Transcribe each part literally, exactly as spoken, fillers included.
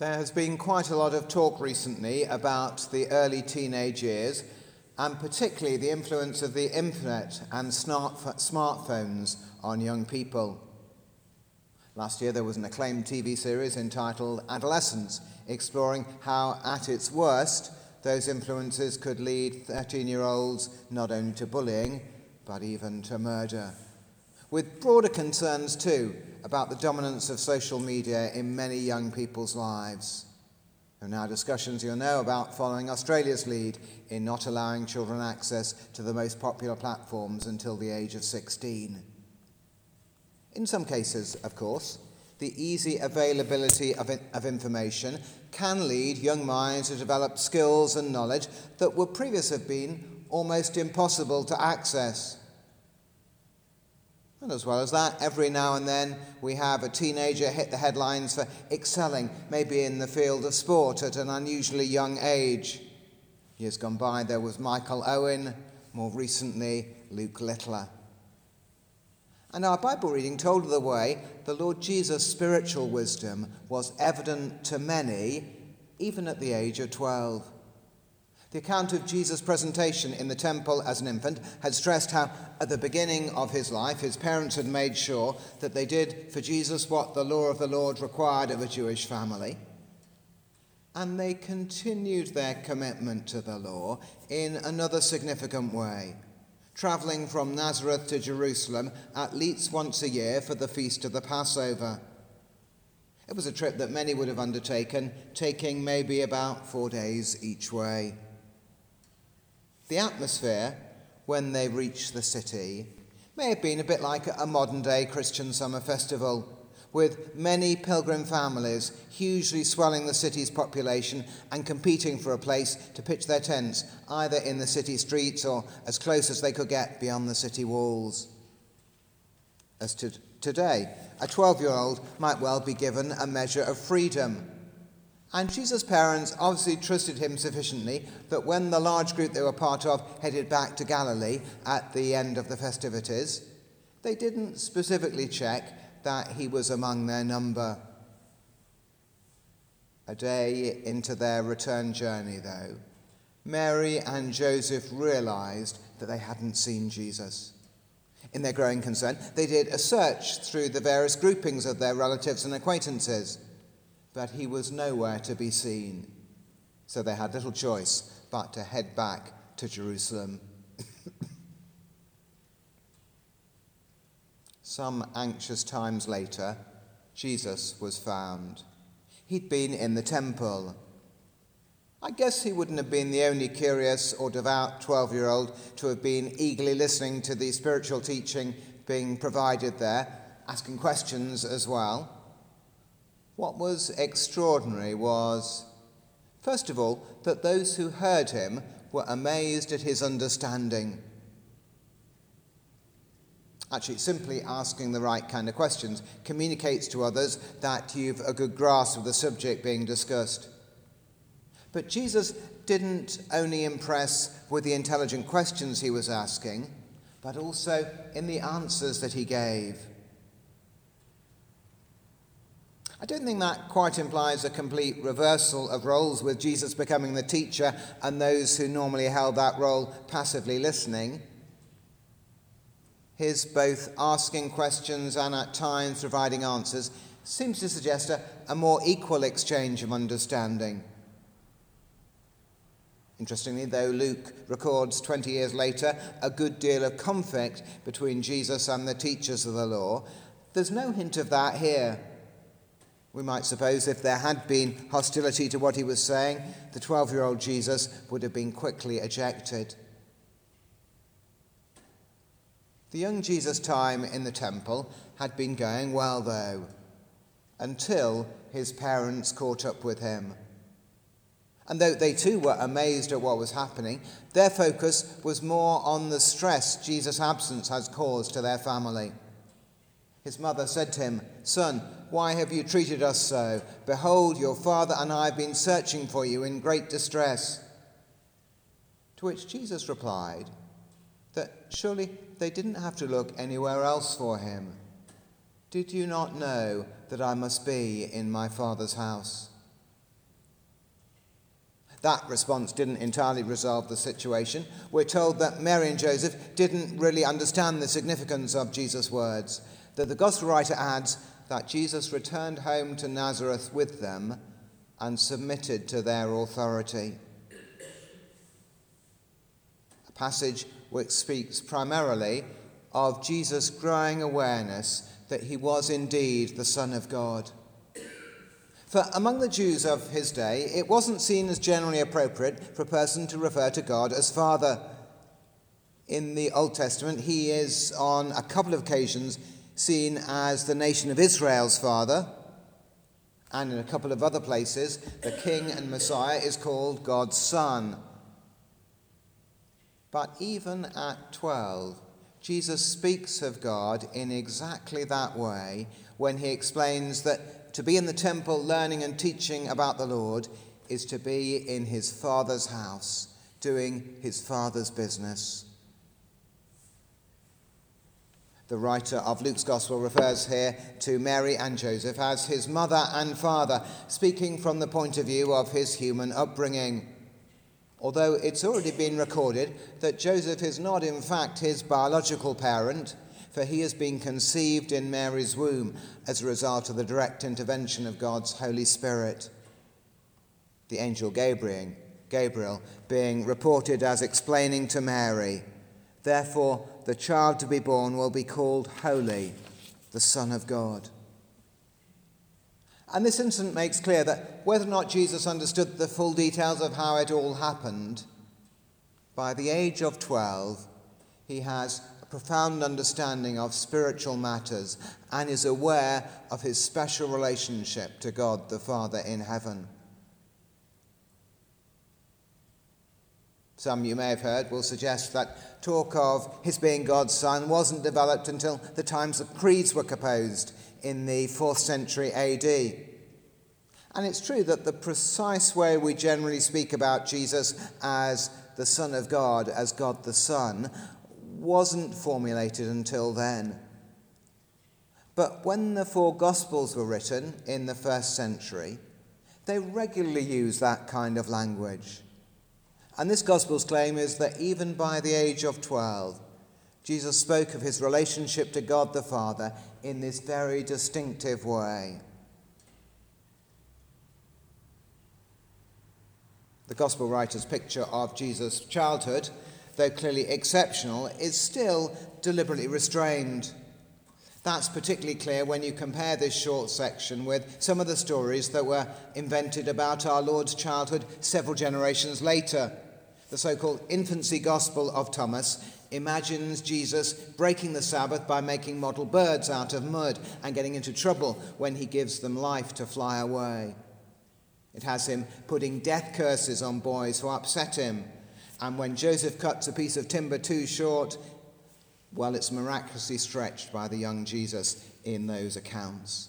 There has been quite a lot of talk recently about the early teenage years, and particularly the influence of the internet and smart- smartphones on young people. Last year there was an acclaimed T V series entitled Adolescence, exploring how at its worst those influences could lead thirteen-year-olds not only to bullying, but even to murder. With broader concerns too about the dominance of social media in many young people's lives. There are now discussions, you'll know, about following Australia's lead in not allowing children access to the most popular platforms until the age of sixteen. In some cases, of course, the easy availability of, of information can lead young minds to develop skills and knowledge that would previously have been almost impossible to access. And as well as that, every now and then we have a teenager hit the headlines for excelling, maybe in the field of sport at an unusually young age. Years gone by, there was Michael Owen, more recently Luke Littler. And our Bible reading told of the way the Lord Jesus' spiritual wisdom was evident to many, even at the age of twelve. The account of Jesus' presentation in the temple as an infant had stressed how, at the beginning of his life, his parents had made sure that they did for Jesus what the law of the Lord required of a Jewish family. And they continued their commitment to the law in another significant way, travelling from Nazareth to Jerusalem at least once a year for the feast of the Passover. It was a trip that many would have undertaken, taking maybe about four days each way. The atmosphere, when they reached the city, may have been a bit like a modern-day Christian summer festival, with many pilgrim families hugely swelling the city's population and competing for a place to pitch their tents, either in the city streets or as close as they could get beyond the city walls. As to today, a twelve-year-old might well be given a measure of freedom. And Jesus' parents obviously trusted him sufficiently that when the large group they were part of headed back to Galilee at the end of the festivities, they didn't specifically check that he was among their number. A day into their return journey, though, Mary and Joseph realized that they hadn't seen Jesus. In their growing concern, they did a search through the various groupings of their relatives and acquaintances, but he was nowhere to be seen. So they had little choice but to head back to Jerusalem. Some anxious times later, Jesus was found. He'd been in the temple. I guess he wouldn't have been the only curious or devout twelve-year-old to have been eagerly listening to the spiritual teaching being provided there, asking questions as well. What was extraordinary was, first of all, that those who heard him were amazed at his understanding. Actually, simply asking the right kind of questions communicates to others that you've a good grasp of the subject being discussed. But Jesus didn't only impress with the intelligent questions he was asking, but also in the answers that he gave. I don't think that quite implies a complete reversal of roles, with Jesus becoming the teacher and those who normally held that role passively listening. His both asking questions and at times providing answers seems to suggest a, a more equal exchange of understanding. Interestingly, though, Luke records twenty years later a good deal of conflict between Jesus and the teachers of the law, there's no hint of that here. We might suppose if there had been hostility to what he was saying, the twelve-year-old Jesus would have been quickly ejected. The young Jesus' time in the temple had been going well, though, until his parents caught up with him. And though they too were amazed at what was happening, their focus was more on the stress Jesus' absence has caused to their family. His mother said to him, "Son, why have you treated us so? Behold, your father and I have been searching for you in great distress." To which Jesus replied that surely they didn't have to look anywhere else for him. "Did you not know that I must be in my Father's house?" That response didn't entirely resolve the situation. We're told that Mary and Joseph didn't really understand the significance of Jesus' words, that the gospel writer adds that Jesus returned home to Nazareth with them and submitted to their authority. A passage which speaks primarily of Jesus' growing awareness that he was indeed the Son of God. For among the Jews of his day, it wasn't seen as generally appropriate for a person to refer to God as Father. In the Old Testament, he is on a couple of occasions seen as the nation of Israel's father, and in a couple of other places, the King and Messiah is called God's Son. But even at twelve, Jesus speaks of God in exactly that way when he explains that to be in the temple learning and teaching about the Lord is to be in his Father's house, doing his Father's business. The writer of Luke's Gospel refers here to Mary and Joseph as his mother and father, speaking from the point of view of his human upbringing. Although it's already been recorded that Joseph is not in fact his biological parent, for he has been conceived in Mary's womb as a result of the direct intervention of God's Holy Spirit. The angel Gabriel, Gabriel being reported as explaining to Mary, "Therefore the child to be born will be called Holy, the Son of God." And this incident makes clear that whether or not Jesus understood the full details of how it all happened, by the age of twelve, he has a profound understanding of spiritual matters and is aware of his special relationship to God the Father in heaven. Some, you may have heard, will suggest that talk of his being God's son wasn't developed until the times the creeds were composed in the fourth century A D. And it's true that the precise way we generally speak about Jesus as the Son of God, as God the Son, wasn't formulated until then. But when the four Gospels were written in the first century, they regularly used that kind of language. And this Gospel's claim is that even by the age of twelve, Jesus spoke of his relationship to God the Father in this very distinctive way. The Gospel writer's picture of Jesus' childhood, though clearly exceptional, is still deliberately restrained. That's particularly clear when you compare this short section with some of the stories that were invented about our Lord's childhood several generations later. The so-called infancy gospel of Thomas imagines Jesus breaking the Sabbath by making model birds out of mud and getting into trouble when he gives them life to fly away. It has him putting death curses on boys who upset him. And when Joseph cuts a piece of timber too short, well, it's miraculously stretched by the young Jesus in those accounts.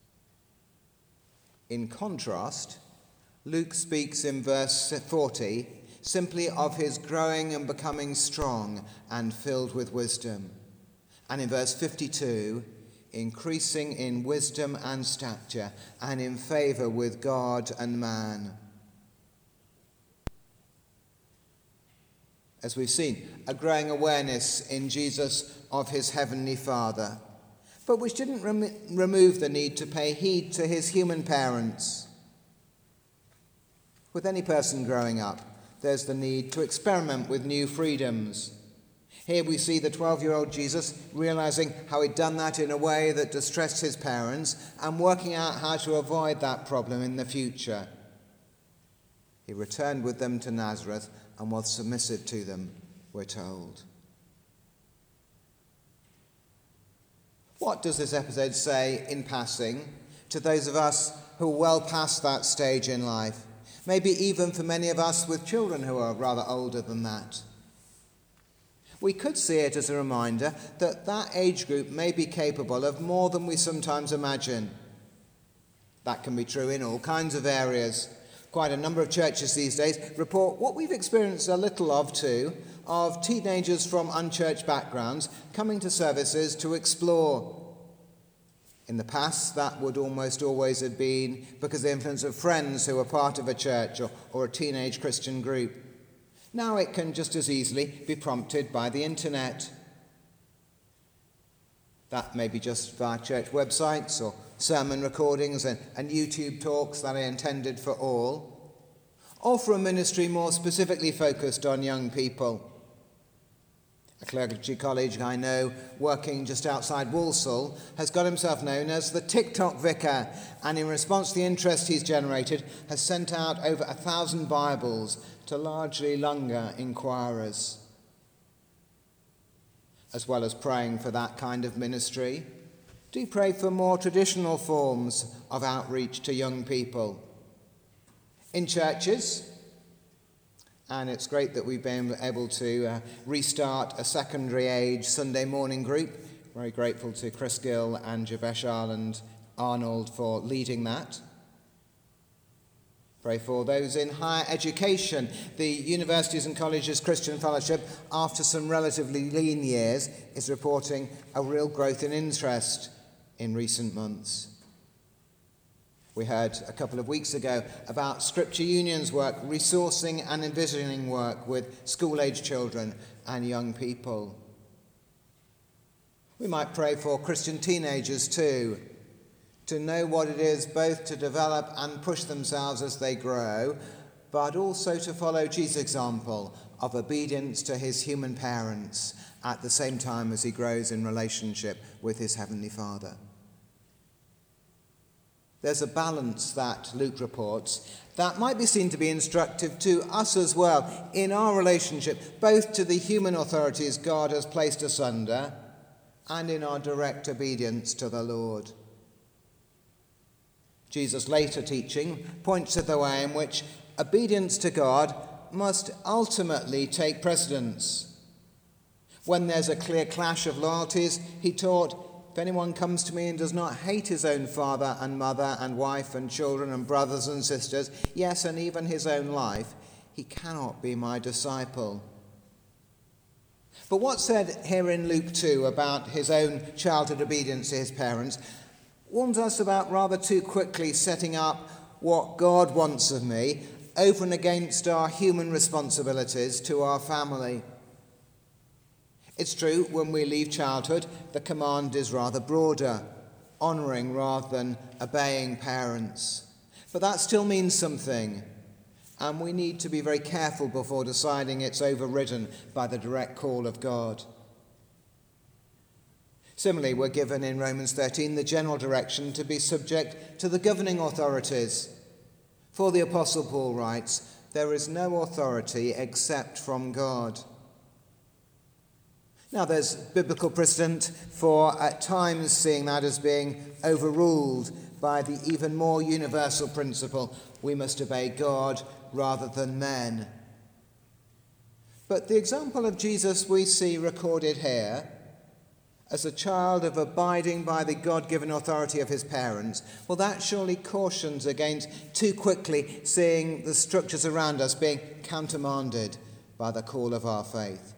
In contrast, Luke speaks in verse forty simply of his growing and becoming strong and filled with wisdom. And in verse fifty-two, increasing in wisdom and stature and in favour with God and man. As we've seen, a growing awareness in Jesus of his heavenly Father, but which didn't rem- remove the need to pay heed to his human parents. With any person growing up, there's the need to experiment with new freedoms. Here we see the twelve-year-old Jesus realizing how he'd done that in a way that distressed his parents and working out how to avoid that problem in the future. He returned with them to Nazareth and was submissive to them, we're told. What does this episode say in passing to those of us who are well past that stage in life? Maybe even for many of us with children who are rather older than that. We could see it as a reminder that that age group may be capable of more than we sometimes imagine. That can be true in all kinds of areas. Quite a number of churches these days report what we've experienced a little of too, of teenagers from unchurched backgrounds coming to services to explore. In the past, that would almost always have been because of the influence of friends who were part of a church or, or a teenage Christian group. Now it can just as easily be prompted by the internet. That may be just via church websites or sermon recordings and, and YouTube talks that are intended for all, or for a ministry more specifically focused on young people. A clergy college I know, working just outside Walsall, has got himself known as the TikTok Vicar, and in response to the interest he's generated, has sent out over a thousand Bibles to largely younger inquirers. As well as praying for that kind of ministry, do pray for more traditional forms of outreach to young people. In churches, and it's great that we've been able to uh, restart a secondary age Sunday morning group. Very grateful to Chris Gill and Javesh Arland Arnold for leading that. Pray for those in higher education. The Universities and Colleges Christian Fellowship, after some relatively lean years, is reporting a real growth in interest in recent months. We heard a couple of weeks ago about Scripture Union's work, resourcing and envisioning work with school-age children and young people. We might pray for Christian teenagers too, to know what it is both to develop and push themselves as they grow, but also to follow Jesus' example of obedience to his human parents at the same time as he grows in relationship with his Heavenly Father. There's a balance that Luke reports that might be seen to be instructive to us as well in our relationship, both to the human authorities God has placed us under and in our direct obedience to the Lord. Jesus' later teaching points to the way in which obedience to God must ultimately take precedence. When there's a clear clash of loyalties, he taught, if anyone comes to me and does not hate his own father and mother and wife and children and brothers and sisters, yes, and even his own life, he cannot be my disciple. But what's said here in Luke two about his own childhood obedience to his parents warns us about rather too quickly setting up what God wants of me over and against our human responsibilities to our family. It's true, when we leave childhood, the command is rather broader, honouring rather than obeying parents. But that still means something, and we need to be very careful before deciding it's overridden by the direct call of God. Similarly, we're given in Romans thirteen the general direction to be subject to the governing authorities. For the Apostle Paul writes, there is no authority except from God. Now, there's biblical precedent for at times seeing that as being overruled by the even more universal principle, we must obey God rather than men. But the example of Jesus we see recorded here, as a child of abiding by the God-given authority of his parents, well, that surely cautions against too quickly seeing the structures around us being countermanded by the call of our faith.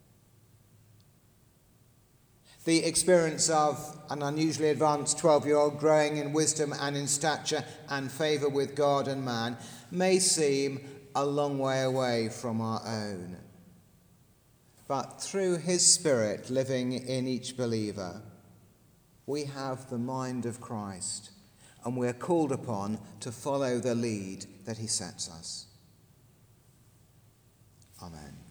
The experience of an unusually advanced twelve-year-old growing in wisdom and in stature and favour with God and man may seem a long way away from our own. But through his Spirit living in each believer, we have the mind of Christ, and we're called upon to follow the lead that he sets us. Amen.